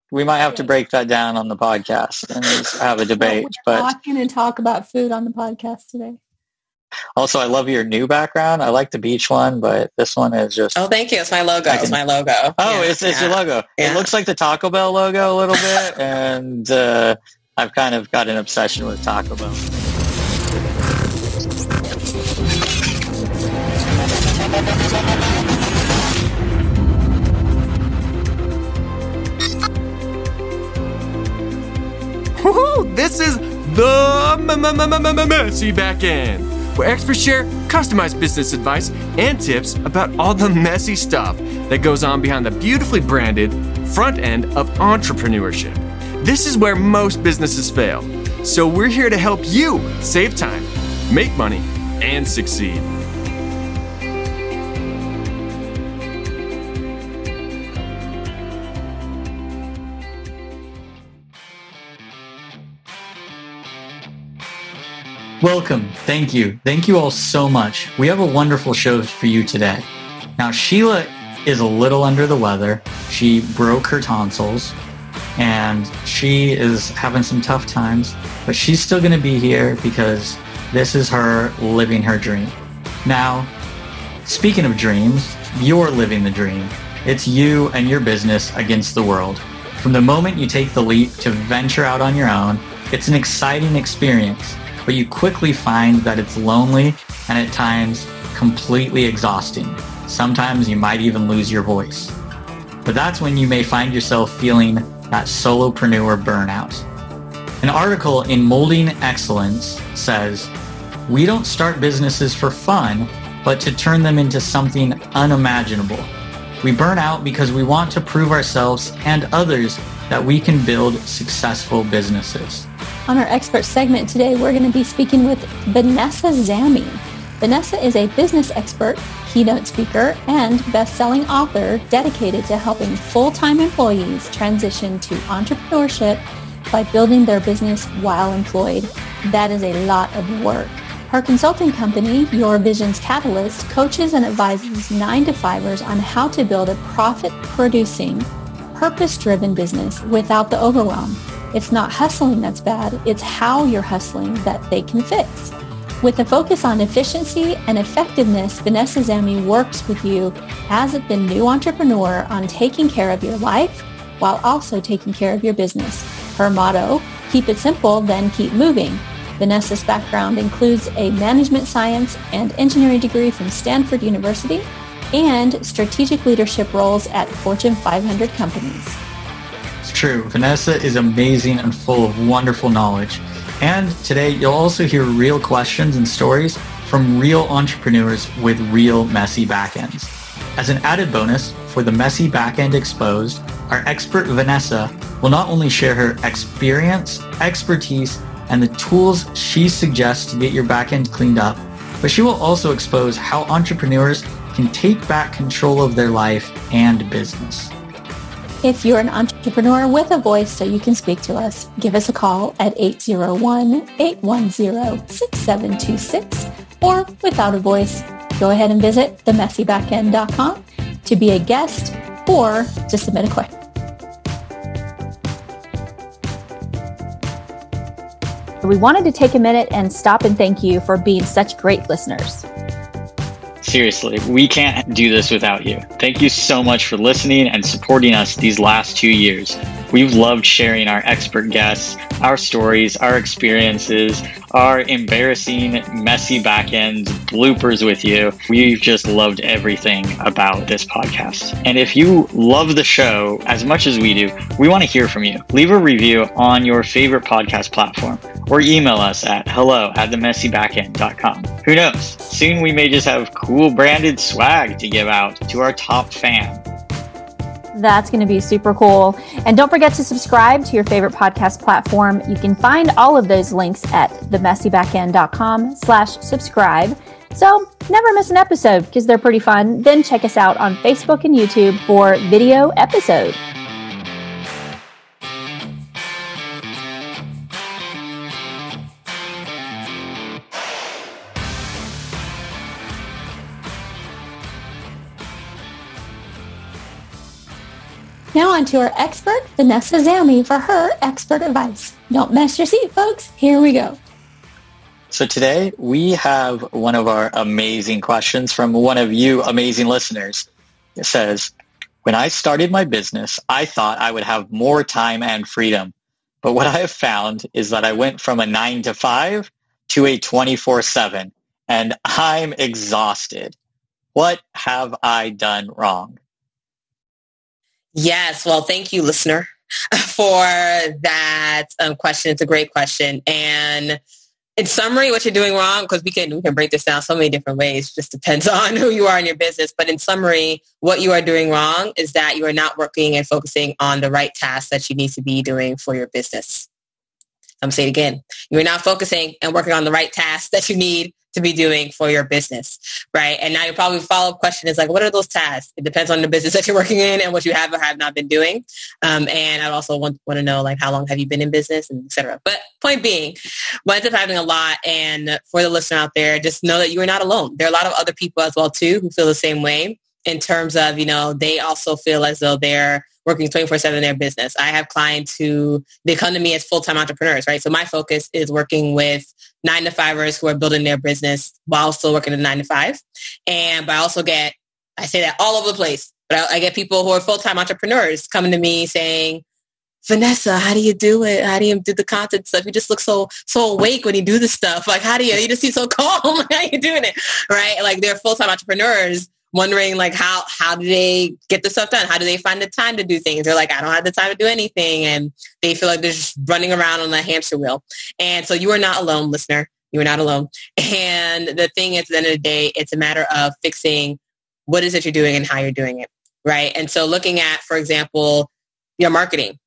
We might have to break that down on the podcast and just have a debate. We're not going to talk about food on the podcast today. Also, I love your new background. I like the beach one, but this one is just... Oh, thank you. It's my logo. It's my logo. Oh, it's your logo. Yeah. It looks like the Taco Bell logo a little bit, and I've kind of got an obsession with Taco Bell. Woohoo! This is the Messy Backend, where experts share customized business advice and tips about all the messy stuff that goes on behind the beautifully branded front end of entrepreneurship. This is where most businesses fail, so we're here to help you save time, make money, and succeed. Welcome. Thank you. Thank you all so much. We have a wonderful show for you today. Now, Sheila is a little under the weather. She broke her tonsils and she is having some tough times, but she's still going to be here because this is her living her dream. Now, speaking of dreams, you're living the dream. It's you and your business against the world. From the moment you take the leap to venture out on your own, it's an exciting experience. But you quickly find that it's lonely and at times completely exhausting. Sometimes you might even lose your voice. But that's when you may find yourself feeling that solopreneur burnout. An article in Molding Excellence says, "We don't start businesses for fun, but to turn them into something unimaginable. We burn out because we want to prove ourselves and others that we can build successful businesses." On our expert segment today, we're going to be speaking with Vanessa Zammi. Vanessa is a business expert, keynote speaker, and best-selling author dedicated to helping full-time employees transition to entrepreneurship by building their business while employed. That is a lot of work. Her consulting company, Your Vision's Catalyst, coaches and advises 9-to-5ers on how to build a profit-producing, purpose-driven business without the overwhelm. It's not hustling that's bad, it's how you're hustling that they can fix. With a focus on efficiency and effectiveness, Vanessa Zammi works with you as the new entrepreneur on taking care of your life while also taking care of your business. Her motto, keep it simple, then keep moving. Vanessa's background includes a management science and engineering degree from Stanford University and strategic leadership roles at Fortune 500 companies. True. Vanessa is amazing and full of wonderful knowledge. And today you'll also hear real questions and stories from real entrepreneurs with real messy backends. As an added bonus for the Messy Backend Exposed, our expert Vanessa will not only share her experience, expertise, and the tools she suggests to get your backend cleaned up, but she will also expose how entrepreneurs can take back control of their life and business. If you're an entrepreneur with a voice so you can speak to us, give us a call at 801-810-6726, or without a voice, go ahead and visit themessybackend.com to be a guest or to submit a question. We wanted to take a minute and stop and thank you for being such great listeners. Seriously, we can't do this without you. Thank you so much for listening and supporting us these last 2 years. We've loved sharing our expert guests, our stories, our experiences, our embarrassing, messy backend bloopers with you. We've just loved everything about this podcast. And if you love the show as much as we do, we want to hear from you. Leave a review on your favorite podcast platform or email us at hello@themessybackend.com. Who knows? Soon we may just have cool branded swag to give out to our top fan. That's going to be super cool. And don't forget to subscribe to your favorite podcast platform. You can find all of those links at themessybackend.com/subscribe. So never miss an episode because they're pretty fun. Then check us out on Facebook and YouTube for video episode. Now on to our expert, Vanessa Zammi, for her expert advice. Don't mess your seat, folks. Here we go. So today we have one of our amazing questions from one of you amazing listeners. It says, when I started my business, I thought I would have more time and freedom. But what I have found is that I went from a 9-to-5 to a 24/7, and I'm exhausted. What have I done wrong? Yes. Well, thank you, listener, for that question. It's a great question. And in summary, what you're doing wrong, because we can break this down so many different ways. It just depends on who you are in your business. But in summary, what you are doing wrong is that you are not working and focusing on the right tasks that you need to be doing for your business. I'm going to say it again. You're not focusing and working on the right tasks that you need to be doing for your business, right? And now your probably follow-up question is like, what are those tasks? It depends on the business that you're working in and what you have or have not been doing. And I also want to know, like, how long have you been in business, and et cetera. But point being, what ends up happening a lot, and for the listener out there, just know that you are not alone. There are a lot of other people as well, too, who feel the same way in terms of, they also feel as though they're working 24/7 in their business. I have clients who, they come to me as full-time entrepreneurs, right? So my focus is working with 9-to-5ers who are building their business while still working a 9-to-5. But I also get, I say that all over the place, but I get people who are full-time entrepreneurs coming to me saying, Vanessa, how do you do it? How do you do the content stuff? You just look so awake when you do this stuff. Like, you just seem so calm. How are you doing it? Right? Like, they're full-time entrepreneurs wondering, like, how do they get the stuff done? How do they find the time to do things? They're like, I don't have the time to do anything. And they feel like they're just running around on the hamster wheel. And so you are not alone, listener. You are not alone. And the thing is, at the end of the day, it's a matter of fixing what is it you're doing and how you're doing it, right? And so looking at, for example, your marketing.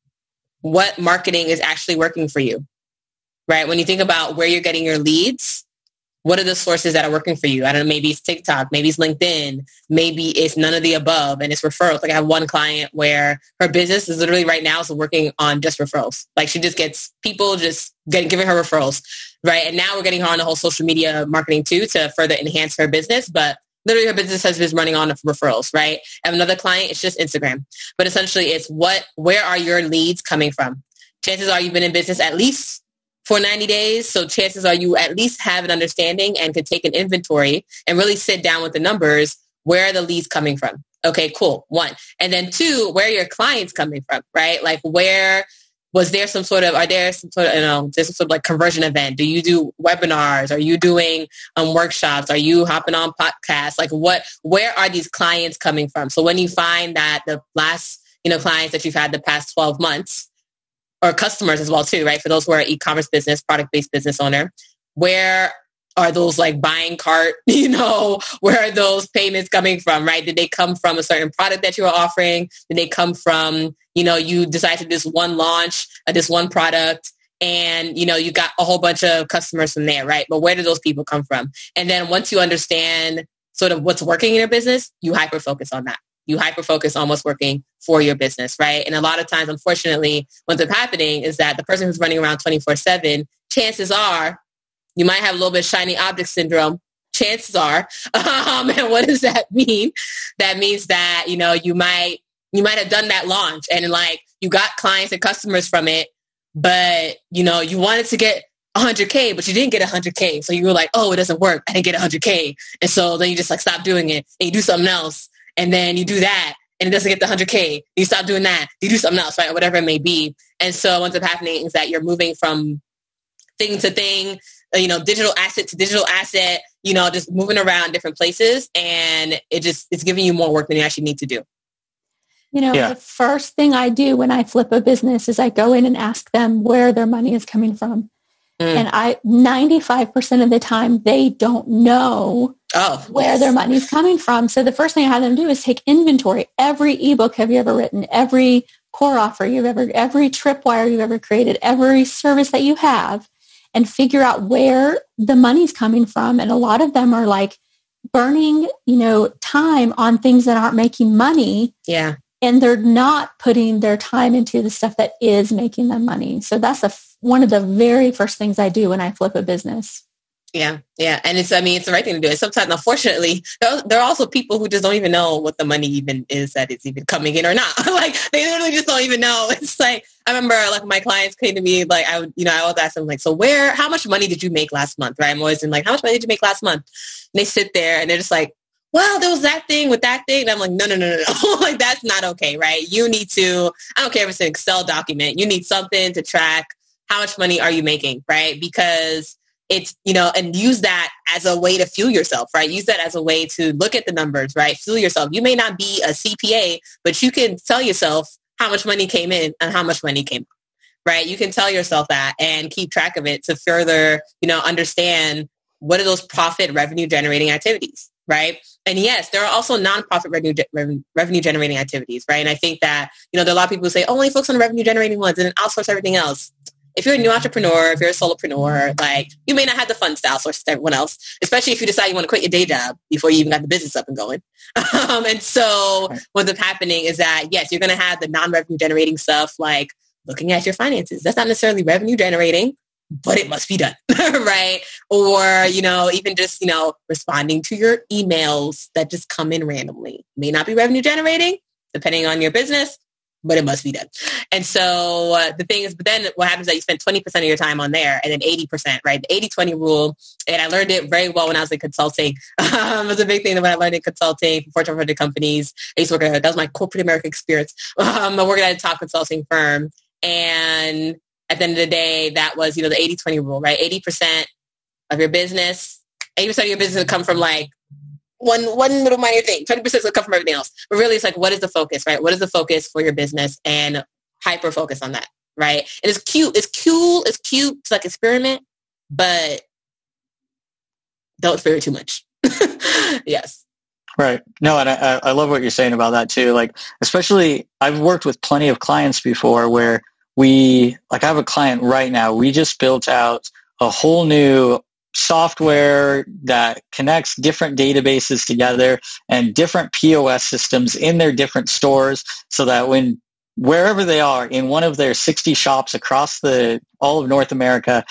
What marketing is actually working for you, right? When you think about where you're getting your leads, what are the sources that are working for you? I don't know, maybe it's TikTok, maybe it's LinkedIn, maybe it's none of the above, and it's referrals. Like, I have one client where her business is literally right now is working on just referrals. Like, she just gets people giving her referrals, right? And now we're getting her on the whole social media marketing too to further enhance her business. But literally her business has been running on referrals, right? I have another client, it's just Instagram. But essentially it's where are your leads coming from? Chances are you've been in business at least for 90 days. So chances are you at least have an understanding and could take an inventory and really sit down with the numbers. Where are the leads coming from? Okay, cool. 1. And then 2, where are your clients coming from, right? Like, where was there some sort of, there's some sort of like conversion event? Do you do webinars? Are you doing workshops? Are you hopping on podcasts? Like, where are these clients coming from? So when you find that the last, clients that you've had the past 12 months, or customers as well too, right? For those who are e-commerce business, product-based business owner, where are those like buying cart, where are those payments coming from, right? Did they come from a certain product that you were offering? Did they come from, you decided to do this one launch, this one product, and, you got a whole bunch of customers from there, right? But where do those people come from? And then once you understand sort of what's working in your business, you hyper-focus on that. You hyper-focus on what's working for your business, right? And a lot of times, unfortunately, what's happening is that the person who's running around 24/7, chances are you might have a little bit of shiny object syndrome. Chances are. And what does that mean? That means that, you might have done that launch and like you got clients and customers from it, but, you wanted to get 100K, but you didn't get 100K. So you were like, oh, it doesn't work. I didn't get 100K. And so then you just like stop doing it and you do something else. And then you do that and it doesn't get the 100K. You stop doing that. You do something else, right? Or whatever it may be. And so what's happening is that you're moving from thing to thing, digital asset to digital asset, just moving around different places. And it's giving you more work than you actually need to do. The first thing I do when I flip a business is I go in and ask them where their money is coming from. And 95% of the time, they don't know where their money's coming from. So the first thing I have them do is take inventory. Every ebook have you ever written, every core offer every tripwire you've ever created, every service that you have, and figure out where the money's coming from. And a lot of them are like burning, time on things that aren't making money. Yeah. And they're not putting their time into the stuff that is making them money. So that's one of the very first things I do when I flip a business. Yeah. And it's the right thing to do. And sometimes, unfortunately, there are also people who just don't even know what the money even is that is even coming in or not. Like, they literally just don't even know. It's like, I remember like my clients came to me, like, I always ask them like, so how much money did you make last month? Right. I'm always in like, how much money did you make last month? And they sit there and they're just like, well, there was that thing with that thing. And I'm like, no. Like, that's not okay. Right. You need to, I don't care if it's an Excel document. You need something to track how much money are you making, right? Because it's, and use that as a way to fuel yourself, right? Use that as a way to look at the numbers, right? Fuel yourself. You may not be a CPA, but you can tell yourself how much money came in and how much money came out, right? You can tell yourself that and keep track of it to further, understand what are those profit revenue generating activities, right? And yes, there are also nonprofit revenue generating activities, right? And I think that, there are a lot of people who say, only focus on revenue generating ones and then outsource everything else. If you're a new entrepreneur, if you're a solopreneur, like, you may not have the funds to outsource to everyone else, especially if you decide you want to quit your day job before you even got the business up and going. And so what's happening is that, yes, you're going to have the non-revenue generating stuff, like looking at your finances. That's not necessarily revenue generating, but it must be done, right? Or, even just, responding to your emails that just come in randomly. May not be revenue generating, depending on your business, but it must be done. And so the thing is, but then what happens is that you spend 20% of your time on there and then 80%, right? The 80-20 rule. And I learned it very well when I was in consulting. It was a big thing that when I learned in consulting for Fortune 500 companies. I used to work at, that was my corporate America experience. I worked at a top consulting firm. And at the end of the day, that was, the 80-20 rule, right? 80% of your business will come from like one little minor thing. 20% will come from everything else. But really, it's like, what is the focus, right? What is the focus for your business, and hyper focus on that, right? And it's cute. It's cute to like experiment, but don't experiment too much. Yes. Right. No, and I love what you're saying about that too. Like, especially, I've worked with plenty of clients before where I have a client right now. We just built out a whole new software that connects different databases together and different POS systems in their different stores, so that wherever they are in one of their 60 shops across all of North America,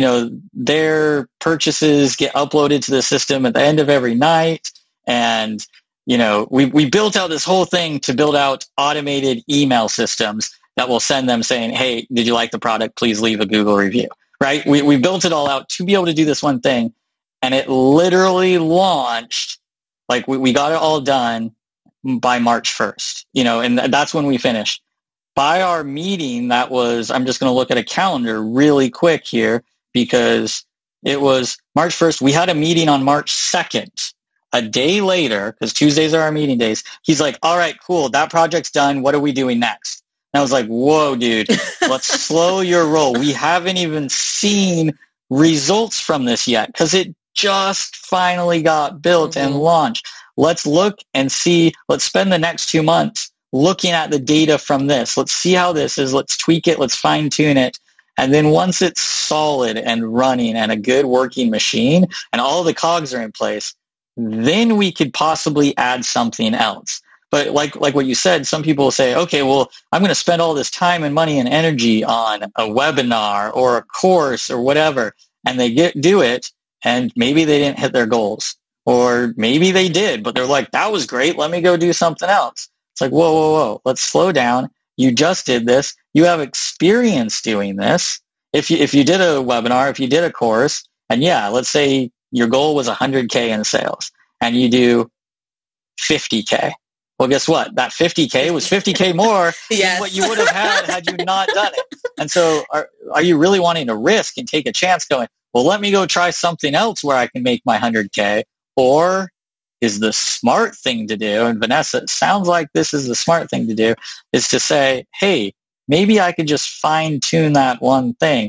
their purchases get uploaded to the system at the end of every night. And, we built out this whole thing to build out automated email systems that will send them saying, hey, did you like the product? Please leave a Google review. Right? We built it all out to be able to do this one thing, and it literally launched, like we got it all done by March 1st, and that's when we finished. By our meeting, that was, I'm just going to look at a calendar really quick here, because it was March 1st. We had a meeting on March 2nd, a day later, because Tuesdays are our meeting days. He's like, all right, cool. That project's done. What are we doing next? I was like, whoa, dude, let's slow your roll. We haven't even seen results from this yet because it just finally got built and launched. Let's look and see. Let's spend the next 2 months looking at the data from this. Let's see how this is. Let's tweak it. Let's fine tune it. And then once it's solid and running and a good working machine and all the cogs are in place, then we could possibly add something else. But like what you said, some people will say, okay, well, I'm going to spend all this time and money and energy on a webinar or a course or whatever, and they do it, and maybe they didn't hit their goals. Or maybe they did, but they're like, that was great. Let me go do something else. It's like, whoa. Let's slow down. You just did this. You have experience doing this. If you did a webinar, if you did a course, and yeah, let's say your goal was 100K in sales, and you do 50K. Well, guess what? That 50K was 50K more than what you would have had you not done it. And so are you really wanting to risk and take a chance going, well, let me go try something else where I can make my 100K? Or is the smart thing to do, and Vanessa, it sounds like this is the smart thing to do, is to say, hey, maybe I could just fine tune that one thing.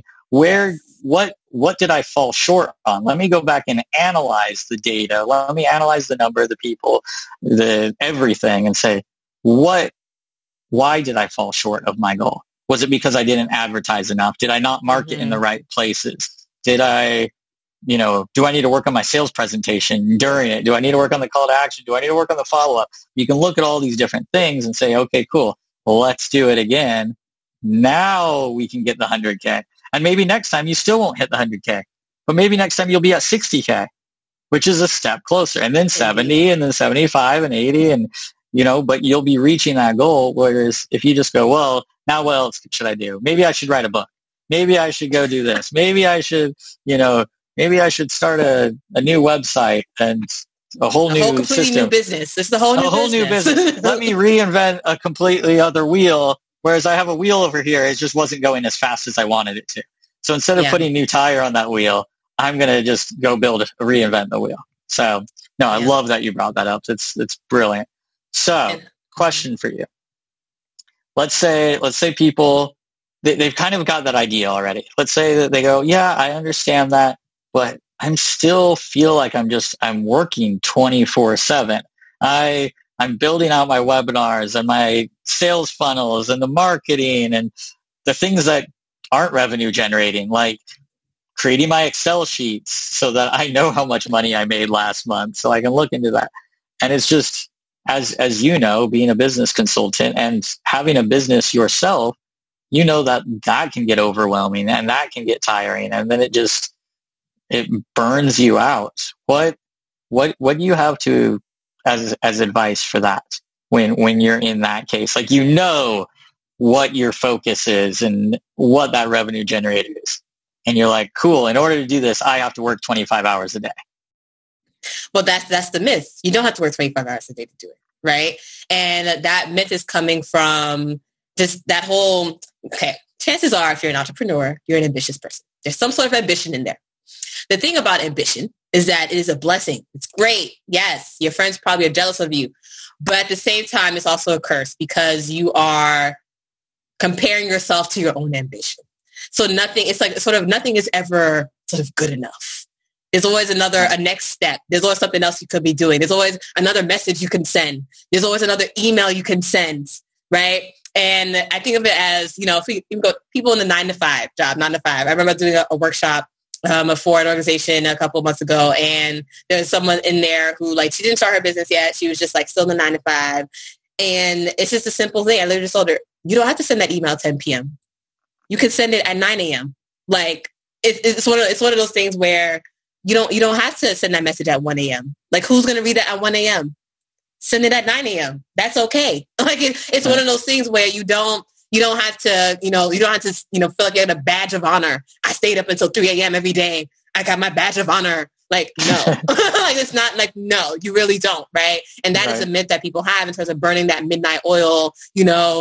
What did I fall short on? Let me go back and analyze the data. Let me analyze the number of the people, everything, and say, why did I fall short of my goal? Was it because I didn't advertise enough? Did I not market in the right places? Did I, do I need to work on my sales presentation during it? Do I need to work on the call to action? Do I need to work on the follow-up? You can look at all these different things and say, okay, cool. Well, let's do it again. Now we can get the 100K. And maybe next time you still won't hit the 100K, but maybe next time you'll be at 60K, which is a step closer, and then 70 and then 75 and 80 and, but you'll be reaching that goal. Whereas if you just go, well, now what else should I do? Maybe I should write a book. Maybe I should go do this. Maybe I should, maybe I should start a new website and a whole new system. New business. It's the whole new business. Let me reinvent a completely other wheel. Whereas I have a wheel over here, it just wasn't going as fast as I wanted it to. So instead of putting new tire on that wheel, I'm going to just go reinvent the wheel. So no, I love that you brought that up. It's brilliant. So question for you. Let's say people, they've kind of got that idea already. Let's say that they go, yeah, I understand that, but I'm still feel like I'm working 24/7. I'm building out my webinars and my sales funnels and the marketing and the things that aren't revenue generating, like creating my Excel sheets so that I know how much money I made last month so I can look into that. And it's just, as you know, being a business consultant and having a business yourself, that can get overwhelming and that can get tiring. And then it burns you out. What do you have to as advice for that when you're in that case? Like, what your focus is and what that revenue generator is. And you're like, cool, in order to do this, I have to work 25 hours a day. Well, that's the myth. You don't have to work 25 hours a day to do it, right? And that myth is coming from just that whole, chances are if you're an entrepreneur, you're an ambitious person. There's some sort of ambition in there. The thing about ambition is that it is a blessing. It's great. Yes, your friends probably are jealous of you. But at the same time, it's also a curse because you are comparing yourself to your own ambition. So nothing is ever sort of good enough. There's always a next step. There's always something else you could be doing. There's always another message you can send. There's always another email you can send, right? And I think of it as, if you go people in the 9-to-5 job, 9 to 5. I remember doing a workshop for an organization a couple of months ago, and there's someone in there who she didn't start her business yet. She was just still in the 9-to-5. And it's just a simple thing. I literally just told her, you don't have to send that email at 10 p.m. You can send it at 9 a.m. It's one of those things where you don't have to send that message at 1 a.m. Who's going to read it at 1 a.m.? Send it at 9 a.m. That's okay. It's one of those things where you don't have to feel like you had a badge of honor. I stayed up until 3 a.m. every day. I got my badge of honor. No, it's not no, you really don't. Right. And that is a myth that people have in terms of burning that midnight oil. You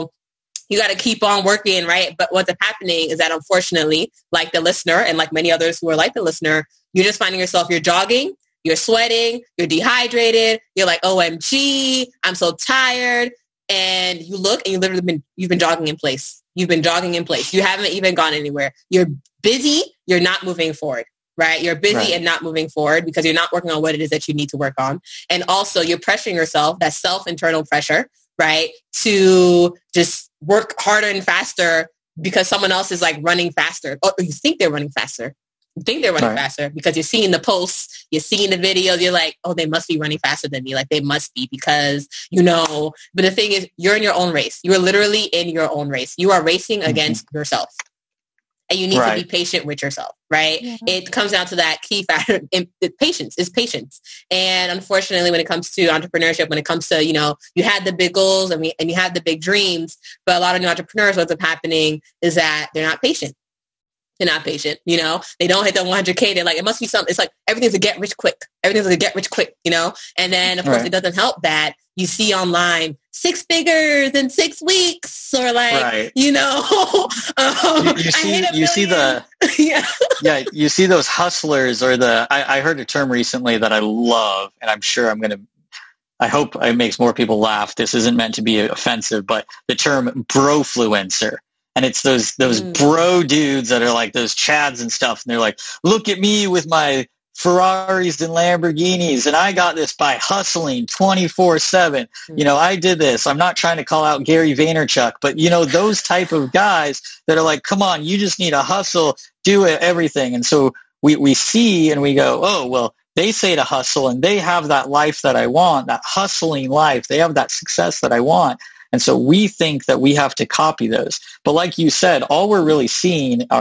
got to keep on working. Right. But what's happening is that unfortunately, like the listener and like many others who are like the listener, you're just finding yourself, you're jogging, you're sweating, you're dehydrated. You're like, OMG, I'm so tired. And you look and you've been jogging in place. You've been jogging in place. You haven't even gone anywhere. You're busy. You're not moving forward. Right? You're busy and not moving forward because you're not working on what it is that you need to work on. And also you're pressuring yourself, that self-internal pressure, right? To just work harder and faster because someone else is running faster. Or you think they're running faster. You think they're running faster because you're seeing the posts, you're seeing the videos. You're like, oh, they must be running faster than me. They must be because, But the thing is, you're in your own race. You are literally in your own race. You are racing against yourself. And you need to be patient with yourself, right? Yeah. It comes down to that key factor. Patience is patience. And unfortunately, when it comes to entrepreneurship, when it comes to, you had the big goals and you have the big dreams, but a lot of new entrepreneurs, what's happening is that they're not patient. They're not patient, They don't hit the 100K. They're like, it must be something. It's like everything's a get rich quick. Everything's a get rich quick, And then, of course, it doesn't help that you see online 6 figures in 6 weeks or you see those hustlers or I heard a term recently that I love, and I'm sure I hope it makes more people laugh. This isn't meant to be offensive, but the term brofluencer. And it's those bro dudes that are like those Chads and stuff. And they're like, look at me with my Ferraris and Lamborghinis. And I got this by hustling 24/7. I did this. I'm not trying to call out Gary Vaynerchuk, but those type of guys that are like, come on, you just need to hustle, do it, everything. And so we see and we go, oh, well, they say to hustle and they have that life that I want, that hustling life. They have that success that I want. And so we think that we have to copy those. But like you said, all we're really seeing are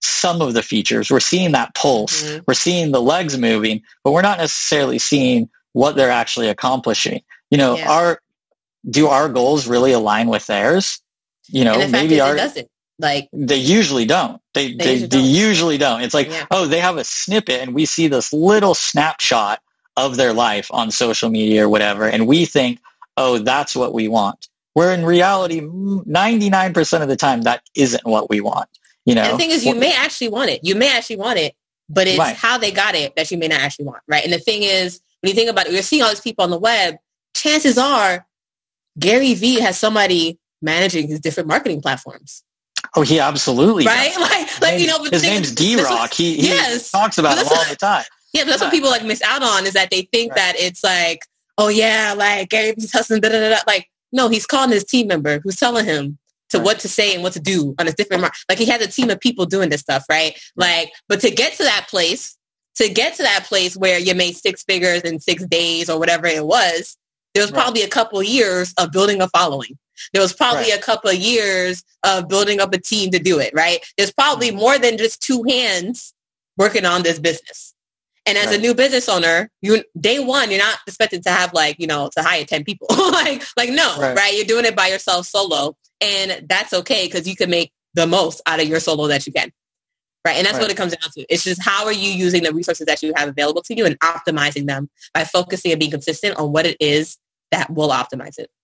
some of the features. We're seeing that pulse. We're seeing the legs moving, but we're not necessarily seeing what they're actually accomplishing. Do our goals really align with theirs? Maybe it doesn't. Like, they usually don't. They usually don't. It's like, they have a snippet and we see this little snapshot of their life on social media or whatever. And we think, that's what we want. Where in reality, 99% of the time, that isn't what we want. And the thing is, you may actually want it. But it's how they got it that you may not actually want. Right. And the thing is, when you think about it, you're seeing all these people on the web, chances are Gary Vee has somebody managing his different marketing platforms. Oh, he absolutely right? does. His name's D-Rock. He talks about it all the time. Yeah, but that's what people miss out on, is that they think that it's like, oh yeah, like Gary Vee's hustling, da da da. Like, no, he's calling his team member who's telling him what to say and what to do on a different like he has a team of people doing this stuff, right? Like, but to get to that place where you made 6 figures in 6 days or whatever it was, there was probably a couple of years of building a following. There was probably a couple of years of building up a team to do it, right? There's probably more than just 2 hands working on this business. And as a new business owner, day one, you're not expected to have to hire 10 people. No, right? You're doing it by yourself solo. And that's okay, because you can make the most out of your solo that you can. Right. And that's what it comes down to. It's just, how are you using the resources that you have available to you and optimizing them by focusing and being consistent on what it is that will optimize it.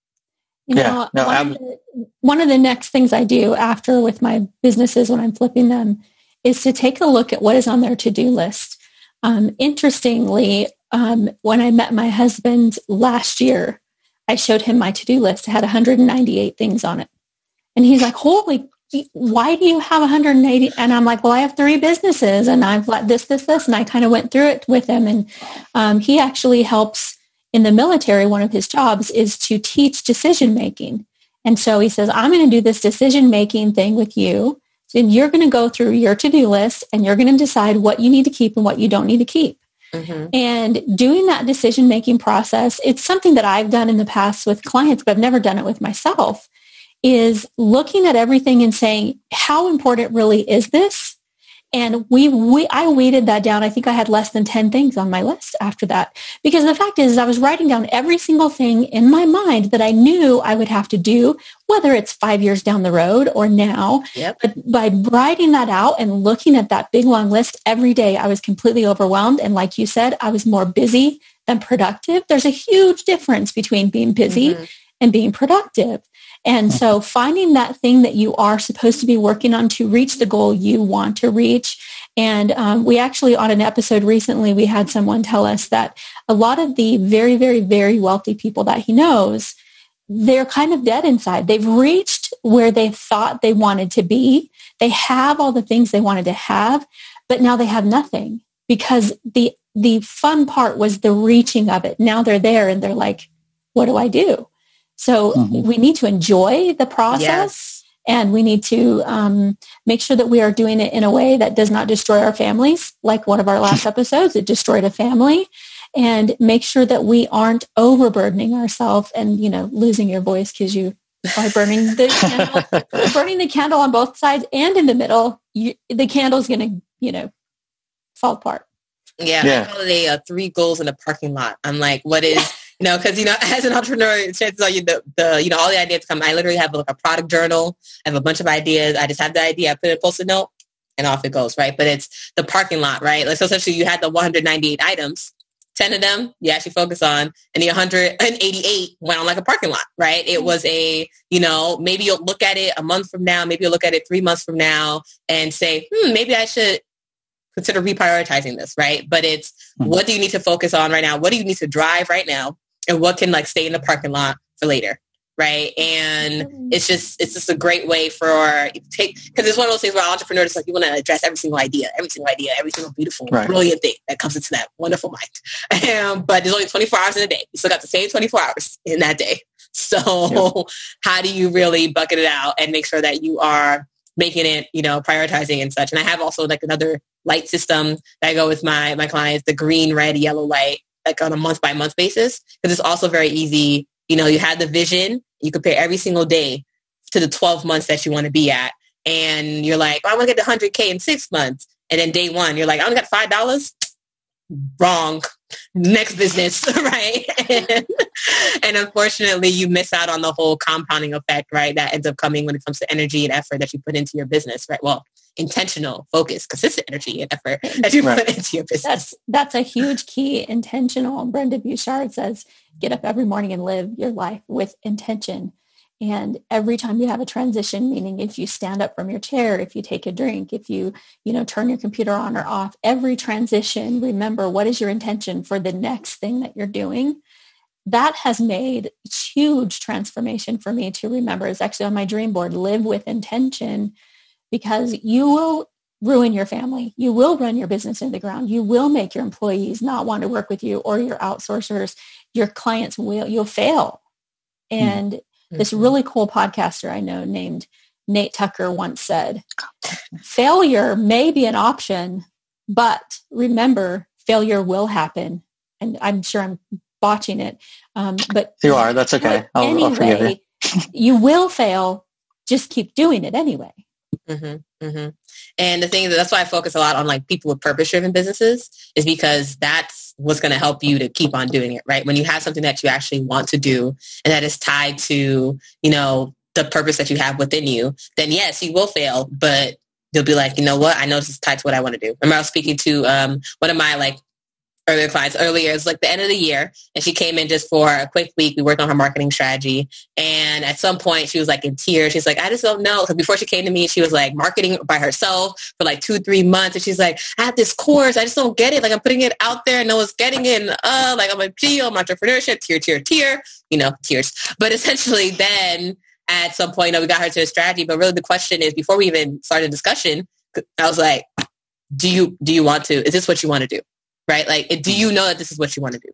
One of the next things I do after with my businesses when I'm flipping them is to take a look at what is on their to-do list. Interestingly, when I met my husband last year, I showed him my to-do list. It had 198 things on it. And he's like, holy, why do you have 180? And I'm like, well, I have 3 businesses and I've let this. And I kind of went through it with him. And he actually helps in the military. One of his jobs is to teach decision-making. And so he says, I'm going to do this decision-making thing with you. And you're going to go through your to-do list and you're going to decide what you need to keep and what you don't need to keep. Mm-hmm. And doing that decision-making process, it's something that I've done in the past with clients, but I've never done it with myself, is looking at everything and saying, how important really is this? And I weighted that down. I think I had less than 10 things on my list after that. Because the fact is I was writing down every single thing in my mind that I knew I would have to do, whether it's 5 years down the road or now. Yep. But by writing that out and looking at that big long list every day, I was completely overwhelmed. And like you said, I was more busy than productive. There's a huge difference between being busy and being productive. And so finding that thing that you are supposed to be working on to reach the goal you want to reach. And we actually, on an episode recently, we had someone tell us that a lot of the very, very, very wealthy people that he knows, they're kind of dead inside. They've reached where they thought they wanted to be. They have all the things they wanted to have, but now they have nothing, because the fun part was the reaching of it. Now they're there and they're like, what do I do? So we need to enjoy the process, and we need to make sure that we are doing it in a way that does not destroy our families. Like one of our last episodes, it destroyed a family, and make sure that we aren't overburdening ourselves and, losing your voice because you are burning the candle on both sides and in the middle. The candle's going to, fall apart. Yeah. I call it 3 goals in a parking lot. I'm like, what is... because, as an entrepreneur, chances are all the ideas come. I literally have a product journal. I have a bunch of ideas. I just have the idea. I put it in a Post-it note and off it goes, right? But it's the parking lot, right? So essentially you had the 198 items, 10 of them you actually focus on, and the 188 went on like a parking lot, right? It was maybe you'll look at it a month from now, maybe you'll look at it 3 months from now and say, maybe I should consider reprioritizing this, right? But it's what do you need to focus on right now? What do you need to drive right now? And what can stay in the parking lot for later, right? And it's just a great way because it's one of those things where entrepreneurs you want to address every single idea, every single beautiful, brilliant thing that comes into that wonderful mind. But there's only 24 hours in a day. You still got the same 24 hours in that day. So how do you really bucket it out and make sure that you are making it, prioritizing and such? And I have also another light system that I go with my clients, the green, red, yellow light, on a month by month basis, because it's also very easy. You have the vision, you compare every single day to the 12 months that you want to be at. and you're like, oh, I want to get the 100K in 6 months. And then day one, you're like, I only got $5. Wrong. Next business, right? And unfortunately, you miss out on the whole compounding effect, right? That ends up coming when it comes to energy and effort that you put into your business, right? Well, intentional, focus, consistent energy and effort that you put into your business. That's a huge key, intentional. Brenda Bouchard says, get up every morning and live your life with intention. And every time you have a transition, meaning if you stand up from your chair, if you take a drink, if you turn your computer on or off, every transition, remember what is your intention for the next thing that you're doing. That has made huge transformation for me to remember. It's actually on my dream board, live with intention, because you will ruin your family. You will run your business into the ground. You will make your employees not want to work with you or your outsourcers. Your clients you'll fail. And this really cool podcaster I know named Nate Tucker once said, failure may be an option, but remember, failure will happen. And I'm sure I'm botching it. But you are. That's okay. I'll forgive you. You will fail. Just keep doing it anyway. Mm-hmm, mm-hmm. And the thing is, that's why I focus a lot on like people with purpose-driven businesses, is because that's what's going to help you to keep on doing it, right? When you have something that you actually want to do and that is tied to, the purpose that you have within you, then yes, you will fail, but you'll be like, you know what? I know this is tied to what I want to do. Remember I was speaking to one of my earlier clients earlier. It's like the end of the year, and she came in just for a quick week. We worked on her marketing strategy, and at some point she was like in tears. She's like, I just don't know, because before she came to me, she was like marketing by herself for like 2-3 months, and she's like, I have this course, I just don't get it. Like, I'm putting it out there and no one's getting it. And, I'm like, gee, I'm entrepreneurship, tear, tears. But essentially then at some point, we got her to a strategy. But really the question is, before we even started the discussion, I was like, do you want to, is this what you want to do? Right? Like, do you know that this is what you want to do?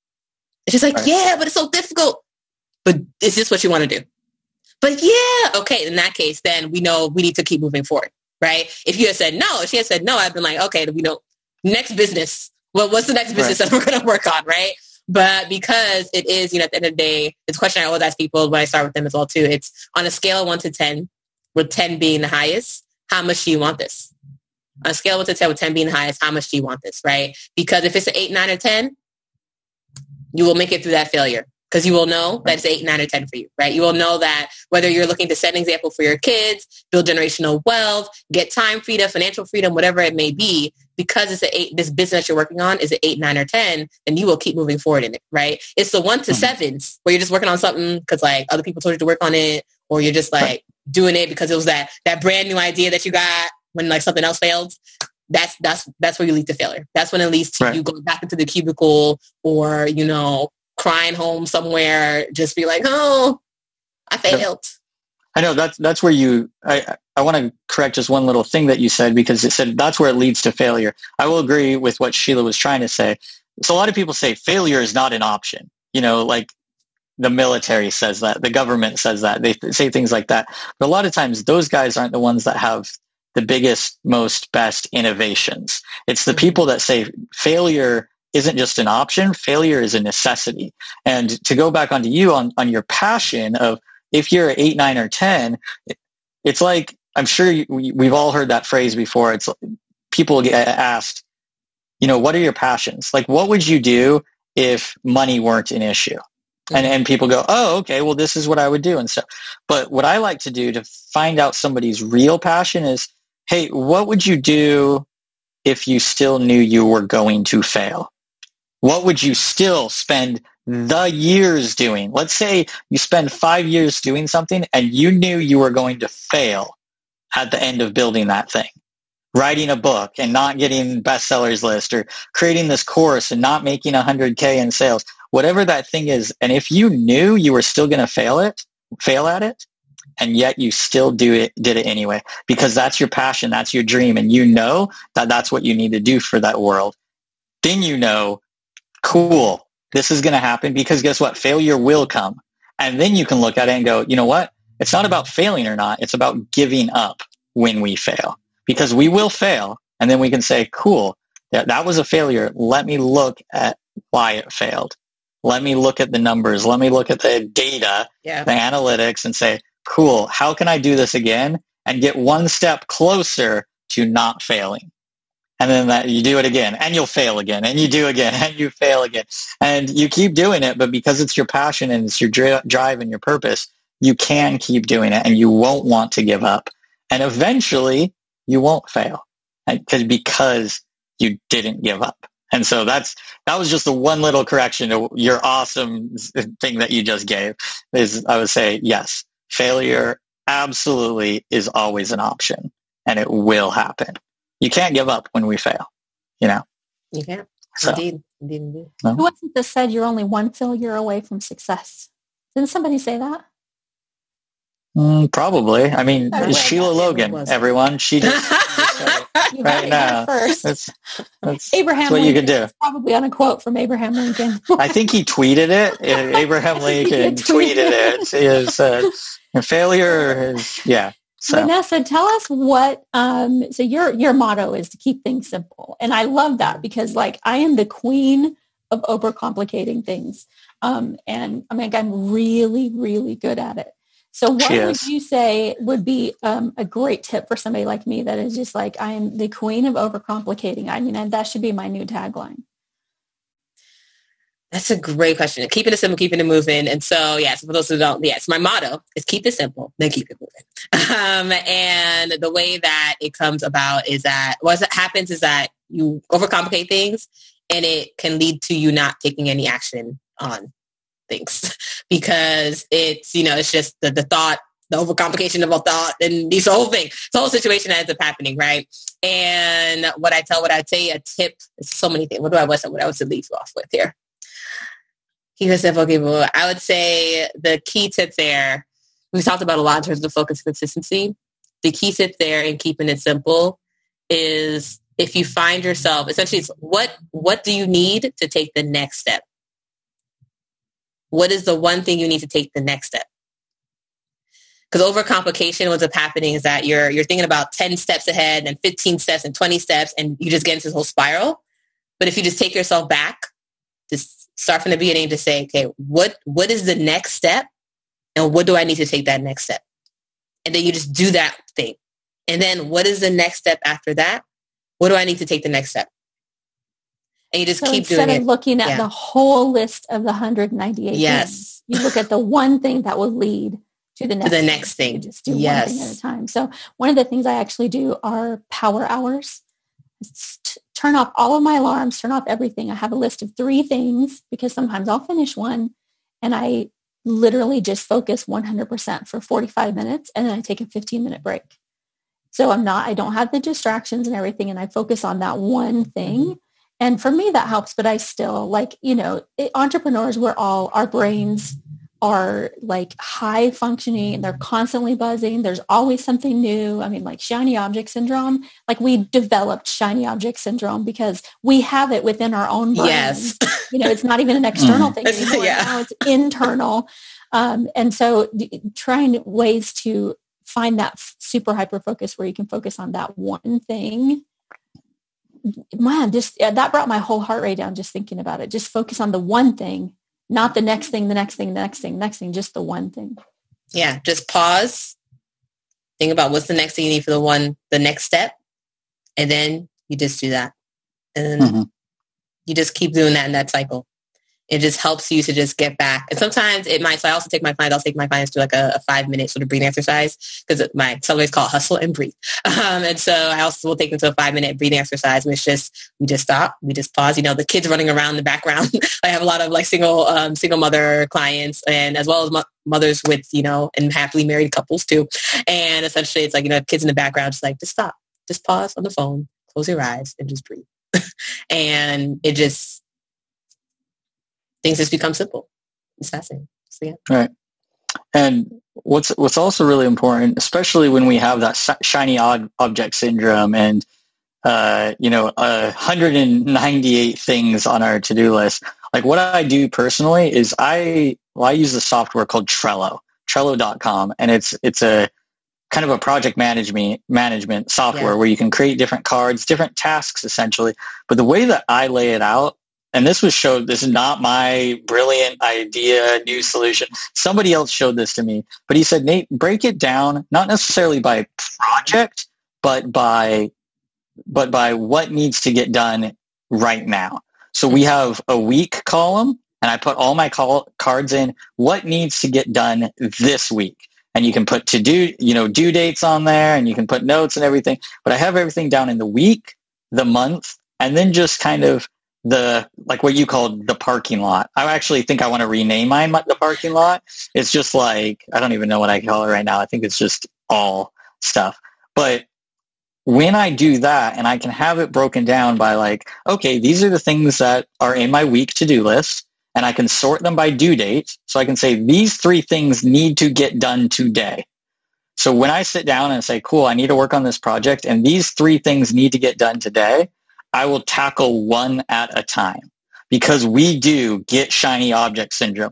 And she's like, yeah, but it's so difficult. But is this what you want to do? But yeah, okay. In that case, then we know we need to keep moving forward, right? If you had said no, if she had said no, I'd been like, okay, next business. Well, what's the next business that we're going to work on, right? But because it is, at the end of the day, it's a question I always ask people when I start with them as well too. It's on a scale of 1 to 10, with 10 being the highest, how much do you want this? On a scale of 1 to 10, with 10 being the highest, how much do you want this, right? Because if it's an 8, 9, or 10, you will make it through that failure, because you will know that it's 8, 9, or 10 for you, right? You will know that whether you're looking to set an example for your kids, build generational wealth, get time freedom, financial freedom, whatever it may be, because it's this business you're working on is an 8, 9, or 10, then you will keep moving forward in it, right? It's the 1 to 7s where you're just working on something because like other people told you to work on it, or you're just like doing it because it was that brand new idea that you got when like something else failed. That's where you lead to failure. That's when it leads to you going back into the cubicle, or, crying home somewhere, just be like, oh, I failed. I know that's where I want to correct just one little thing that you said, because it said that's where it leads to failure. I will agree with what Sheila was trying to say. So a lot of people say failure is not an option. Like the military says that, the government says that, they say things like that. But a lot of times those guys aren't the ones that have the biggest, most best innovations. It's the people that say failure isn't just an option, failure is a necessity. And to go back onto you on your passion of, if you're 8, 9, or 10, it's like, I'm sure we've all heard that phrase before. It's people get asked, what are your passions? Like, what would you do if money weren't an issue? And people go, oh, okay, well, this is what I would do and stuff. But what I like to do to find out somebody's real passion is, hey, what would you do if you still knew you were going to fail? What would you still spend the years doing? Let's say you spend 5 years doing something and you knew you were going to fail at the end of building that thing. Writing a book and not getting bestsellers list, or creating this course and not making 100K in sales, whatever that thing is. And if you knew you were still going to fail at it, and yet you still did it anyway, because that's your passion, that's your dream, and you know that that's what you need to do for that world, then cool, this is going to happen, because guess what? Failure will come. And then you can look at it and go, you know what? It's not about failing or not. It's about giving up when we fail, because we will fail. And then we can say, cool, that was a failure. Let me look at why it failed. Let me look at the numbers. Let me look at the data, the analytics, and say, cool, how can I do this again and get one step closer to not failing. And then that you do it again, and you'll fail again, and you do again, and you fail again. And you keep doing it, but because it's your passion and it's your drive and your purpose, you can keep doing it, and you won't want to give up. And eventually, you won't fail because you didn't give up. And so that was just the one little correction to your awesome thing that you just gave. Is I would say, yes, failure absolutely is always an option, and it will happen. You can't give up when we fail, you know? You can't. So, Indeed. Who wasn't that said you're only one failure away from success? Didn't somebody say that? Probably. I mean, Sheila Logan, everyone. She just said it right now. First. That's Abraham what Lincoln. You could do. Probably on a quote from Abraham Lincoln. I think he tweeted it. Abraham Lincoln tweeted it. He said, failure is, yeah. So. Vanessa, tell us what, so your motto is to keep things simple. And I love that because like I am the queen of overcomplicating things. And I mean, I'm really, really good at it. So what would you say would be a great tip for somebody like me that is just like, I am the queen of overcomplicating? I mean, that should be my new tagline. That's a great question. Keeping it simple, keeping it moving. And so, yes, for those who don't, yes, my motto is keep it simple, then keep it moving. And the way that it comes about is that what happens is that you overcomplicate things and it can lead to you not taking any action on things because it's, it's just the thought, the overcomplication of a thought and this whole thing, the whole situation ends up happening, right? And what I'd say a tip is so many things. What I would leave you off with here? Keep it simple, people. I would say the key tip there, we talked about a lot in terms of focus and consistency. The key tip there in keeping it simple is if you find yourself, essentially it's what do you need to take the next step? What is the one thing you need to take the next step? Because overcomplication, what's up happening is that you're thinking about 10 steps ahead and 15 steps and 20 steps and you just get into this whole spiral. But if you just take yourself back, just start from the beginning to say, okay, what is the next step? And what do I need to take that next step? And then you just do that thing. And then what is the next step after that? What do I need to take the next step? And you just keep doing it. Instead of looking at the whole list of the 198 things, you look at the one thing that will lead to the next thing. You just do one thing at a time. So one of the things I actually do are power hours. Turn off all of my alarms, turn off everything. I have a list of 3 things because sometimes I'll finish one and I literally just focus 100% for 45 minutes and then I take a 15-minute break. So I don't have the distractions and everything and I focus on that one thing. Mm-hmm. And for me that helps, but I still entrepreneurs, our brains are like high functioning. They're constantly buzzing. There's always something new. I mean, like shiny object syndrome, like we developed shiny object syndrome because we have it within our own brain. Yes. It's not even an external thing anymore. Now it's internal. And so trying ways to find that super hyper focus where you can focus on that one thing. Man, that brought my whole heart rate down just thinking about it. Just focus on the one thing. Not the next thing, the next thing, the next thing, next thing, just the one thing. Yeah, just pause. Think about what's the next thing you need for the next step. And then you just do that. And you just keep doing that in that cycle. It just helps you to just get back. And sometimes it might, so I'll take my clients to like a 5-minute sort of breathing exercise because my accelerator is called Hustle and Breathe. And so I also will take them to a 5-minute breathing exercise, which we just stop, we just pause, the kids running around in the background. I have a lot of like single mother clients and as well as mothers with, and happily married couples too. And essentially it's like, kids in the background, just like, just stop, just pause on the phone, close your eyes and just breathe. And it just, things just become simple. It's fascinating. So, yeah. Right. And what's also really important, especially when we have that shiny object syndrome and, 198 things on our to-do list. Like what I do personally is I use a software called Trello, Trello.com. And it's a kind of a project management software where you can create different cards, different tasks essentially. But the way that I lay it out, and this is not my brilliant idea, new solution. Somebody else showed this to me, but he said, Nate, break it down, not necessarily by project, but by what needs to get done right now. So we have a week column, and I put all my cards in what needs to get done this week. And you can put due dates on there, and you can put notes and everything. But I have everything down in the week, the month, and then just kind of like what you called the parking lot. I actually think I want to rename mine the parking lot. It's just like, I don't even know what I call it right now. I think it's just all stuff. But when I do that, and I can have it broken down by like, okay, these are the things that are in my week to-do list. And I can sort them by due date. So I can say these 3 things need to get done today. So when I sit down and say, cool, I need to work on this project and these 3 things need to get done today, I will tackle one at a time, because we do get shiny object syndrome.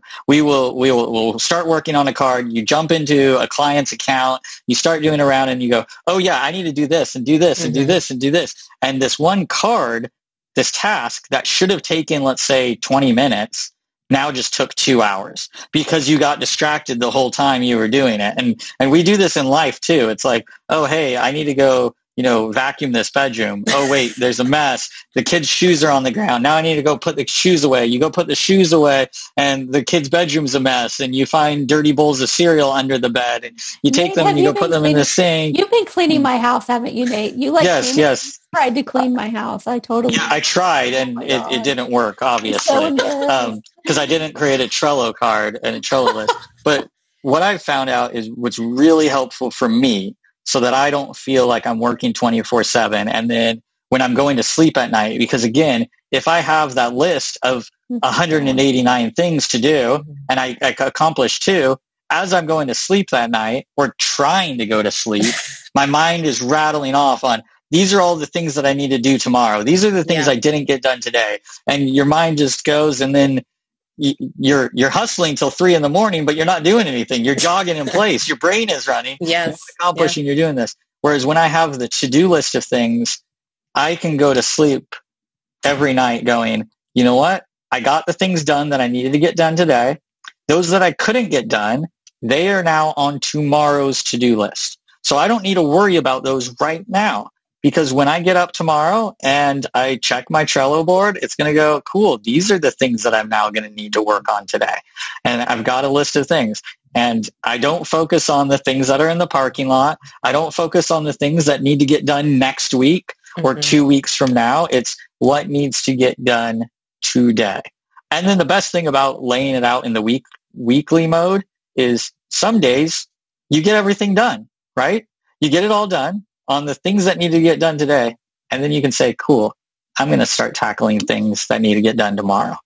We'll start working on a card. You jump into a client's account, you start doing around and you go, oh yeah, I need to do this and do this and do this and do this. And this one card, this task that should have taken, let's say 20 minutes, now just took 2 hours because you got distracted the whole time you were doing it. And we do this in life too. It's like, oh, hey, I need to go, vacuum this bedroom. Oh, wait, there's a mess. The kids' shoes are on the ground. Now I need to go put the shoes away. You go put the shoes away and the kids' bedroom's a mess, and you find dirty bowls of cereal under the bed, and you take them and you go put them in the sink. You've been cleaning my house, haven't you, Nate? Yes. Tried to clean my house. I tried, and it didn't work, obviously, because I didn't create a Trello card and a Trello list. But what I found out is what's really helpful for me, so that I don't feel like I'm working 24/7. And then when I'm going to sleep at night, because again, if I have that list of 189 things to do and I accomplish 2, as I'm going to sleep that night or trying to go to sleep, my mind is rattling off on, these are all the things that I need to do tomorrow. These are the things I didn't get done today. And your mind just goes, and then you're hustling till 3 a.m, but you're not doing anything. You're jogging in place. Your brain is running. Yes. You're accomplishing. You're doing this. Whereas when I have the to-do list of things, I can go to sleep every night going, you know what? I got the things done that I needed to get done today. Those that I couldn't get done, they are now on tomorrow's to-do list. So I don't need to worry about those right now. Because when I get up tomorrow and I check my Trello board, it's going to go, cool, these are the things that I'm now going to need to work on today. And I've got a list of things. And I don't focus on the things that are in the parking lot. I don't focus on the things that need to get done next week or 2 weeks from now. It's what needs to get done today. And then the best thing about laying it out in the weekly mode is some days you get everything done, right? You get it all done on the things that need to get done today. And then you can say, cool, I'm going to start tackling things that need to get done tomorrow.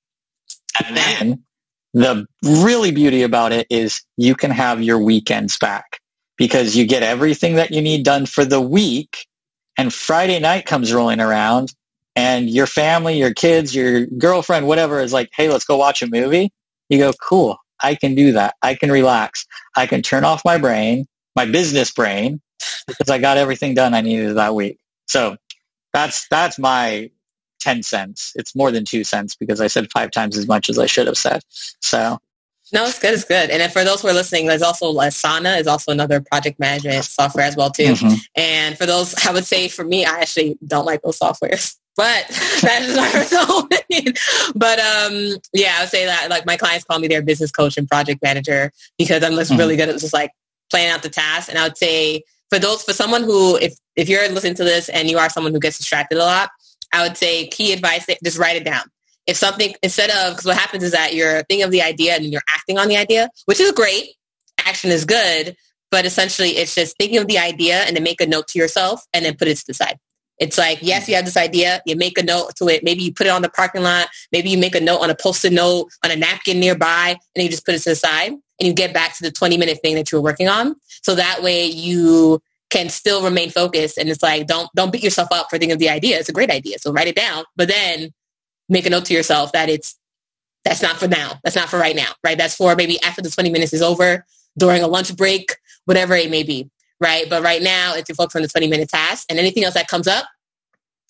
And then the really beauty about it is you can have your weekends back, because you get everything that you need done for the week, and Friday night comes rolling around and your family, your kids, your girlfriend, whatever is like, hey, let's go watch a movie. You go, cool, I can do that. I can relax. I can turn off my brain, my business brain, because I got everything done I needed that week. So that's my 10 cents. It's more than 2 cents because I said 5 times as much as I should have said. So no, it's good. It's good. And then for those who are listening, there's also Asana is also another project management software as well too. And for those, I would say for me, I actually don't like those softwares. But that is my personal opinion. But I would say that like my clients call me their business coach and project manager, because I'm just really good at just like planning out the tasks. And I would say for someone who, if you're listening to this and you are someone who gets distracted a lot, I would say key advice, just write it down. If something, instead of, because what happens is that you're thinking of the idea and you're acting on the idea, which is great. Action is good, but essentially it's just thinking of the idea and then make a note to yourself and then put it to the side. It's like, yes, you have this idea, you make a note to it. Maybe you put it on the parking lot. Maybe you make a note on a Post-it note on a napkin nearby, and you just put it to the side and you get back to the 20-minute thing that you were working on. So that way you can still remain focused. And it's like, don't beat yourself up for thinking of the idea. It's a great idea. So write it down, but then make a note to yourself that that's not for now. That's not for right now, right? That's for maybe after the 20 minutes is over, during a lunch break, whatever it may be, right? But right now, it's your focus on the 20-minute task, and anything else that comes up,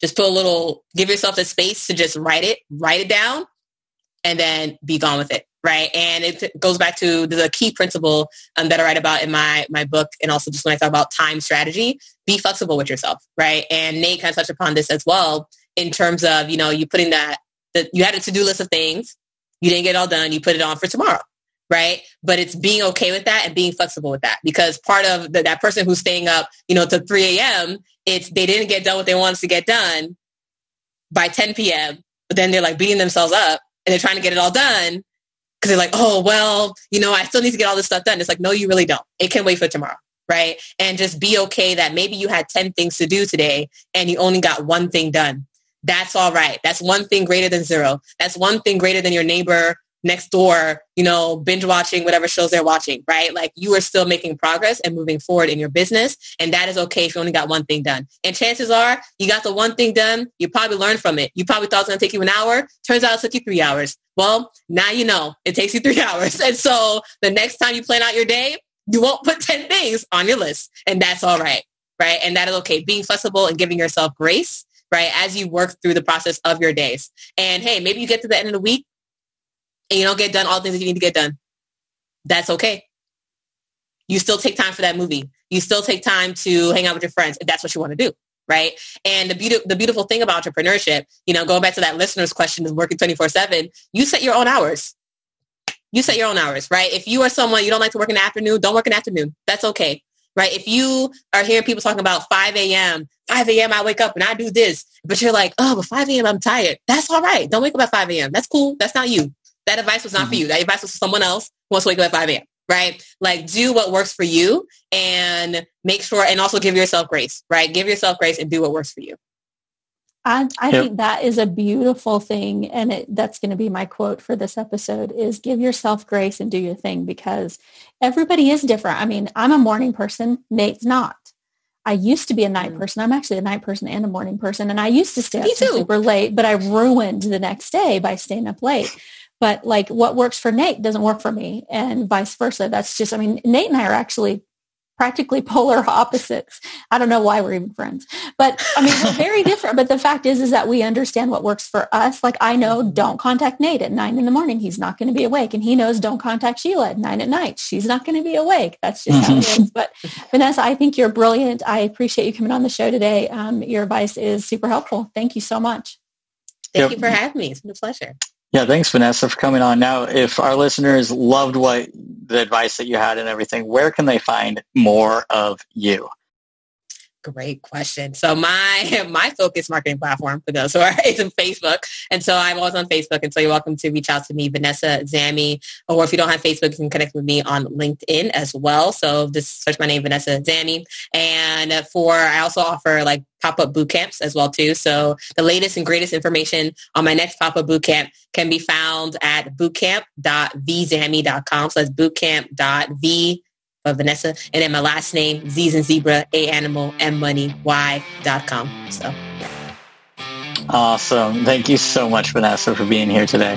Just give yourself the space to just write it down, and then be gone with it. Right. And it goes back to the key principle that I write about in my book. And also just when I talk about time strategy, be flexible with yourself. Right. And Nate kind of touched upon this as well in terms of, you putting that you had a to-do list of things. You didn't get it all done. You put it on for tomorrow. Right. But it's being okay with that and being flexible with that, because part of that person who's staying up, to 3 a.m., they didn't get done what they wanted to get done by 10 p.m. But then they're like beating themselves up and they're trying to get it all done because they're like, oh, well, I still need to get all this stuff done. It's like, no, you really don't. It can wait for tomorrow. Right. And just be okay that maybe you had 10 things to do today and you only got one thing done. That's all right. That's one thing greater than zero. That's one thing greater than your neighbor next door, binge watching whatever shows they're watching, right? Like, you are still making progress and moving forward in your business. And that is okay if you only got one thing done. And chances are you got the one thing done. You probably learned from it. You probably thought it was going to take you an hour. Turns out it took you 3 hours. Well, now it takes you 3 hours. And so the next time you plan out your day, you won't put 10 things on your list. And that's all right. Right. And that is okay. Being flexible and giving yourself grace, right, as you work through the process of your days. And hey, maybe you get to the end of the week and you don't get done all the things that you need to get done. That's okay. You still take time for that movie. You still take time to hang out with your friends if that's what you want to do, right? And the beautiful thing about entrepreneurship, going back to that listener's question is working 24/7, you set your own hours. You set your own hours, right? If you are someone, you don't like to work in the afternoon, don't work in the afternoon. That's okay, right? If you are hearing people talking about 5 a.m., I wake up and I do this, but you're like, oh, but 5 a.m. I'm tired. That's all right. Don't wake up at 5 a.m. That's cool. That's not you. That advice was not for you. That advice was for someone else who wants to wake up at 5 a.m., right? Like, do what works for you and make sure, and also give yourself grace, right? Give yourself grace and do what works for you. I think that is a beautiful thing. And that's going to be my quote for this episode is give yourself grace and do your thing, because everybody is different. I mean, I'm a morning person. Nate's not. I used to be a night person. I'm actually a night person and a morning person. And I used to stay up super late, but I ruined the next day by staying up late. But like, what works for Nate doesn't work for me, and vice versa. That's just, Nate and I are actually practically polar opposites. I don't know why we're even friends, but we're very different. But the fact is that we understand what works for us. Like, I know, don't contact Nate at 9 a.m. He's not going to be awake. And he knows, don't contact Sheila at 9 p.m. She's not going to be awake. That's just how it is. But Vanessa, I think you're brilliant. I appreciate you coming on the show today. Your advice is super helpful. Thank you so much. Thank you for having me. It's been a pleasure. Yeah, thanks, Vanessa, for coming on. Now, if our listeners loved the advice that you had and everything, where can they find more of you? Great question. So my focus marketing platform for those who are is in Facebook. And so I'm always on Facebook. And so you're welcome to reach out to me, Vanessa Zammy. Or if you don't have Facebook, you can connect with me on LinkedIn as well. So just search my name, Vanessa Zammy. And I also offer like pop-up boot camps as well too. So the latest and greatest information on my next pop-up boot camp can be found at bootcamp.vzammy.com. So that's bootcamp.v of Vanessa, and then my last name, Z and Zebra, A Animal, M Money, Y.com. So, yeah. Awesome. Thank you so much, Vanessa, for being here today.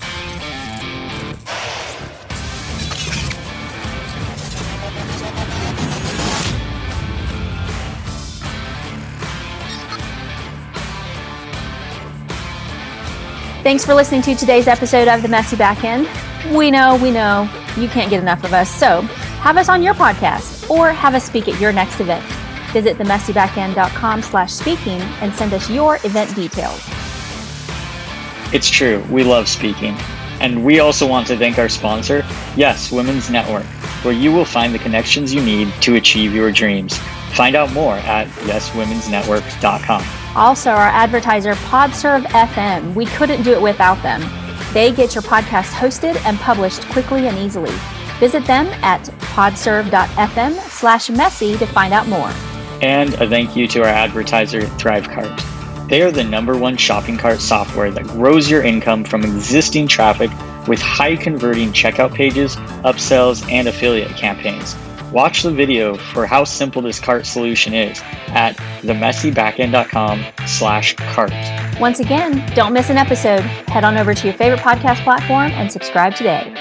Thanks for listening to today's episode of The Messy Backend. We know you can't get enough of us, so have us on your podcast or have us speak at your next event. Visit themessybackend.com/speaking and send us your event details. It's true. We love speaking. And we also want to thank our sponsor, Yes Women's Network, where you will find the connections you need to achieve your dreams. Find out more at yeswomensnetwork.com. Also, our advertiser, PodServe FM. We couldn't do it without them. They get your podcast hosted and published quickly and easily. Visit them at podserve.fm/messy to find out more. And a thank you to our advertiser, ThriveCart. They are the #1 shopping cart software that grows your income from existing traffic with high converting checkout pages, upsells, and affiliate campaigns. Watch the video for how simple this cart solution is at themessybackend.com/cart. Once again, don't miss an episode. Head on over to your favorite podcast platform and subscribe today.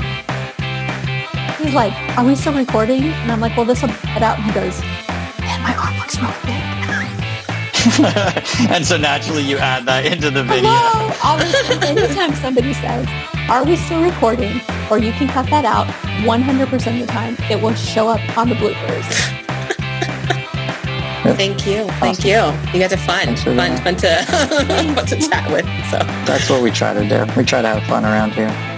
He's like, are we still recording? And I'm like, well, this will get out. And he goes, man, my smoke dick. And so naturally you add that into the video. Hello? Anytime somebody says, are we still recording? Or you can cut that out, 100% of the time, it will show up on the bloopers. Thank you. Thank you. You guys are fun. Fun to chat with. So that's what we try to do. We try to have fun around here.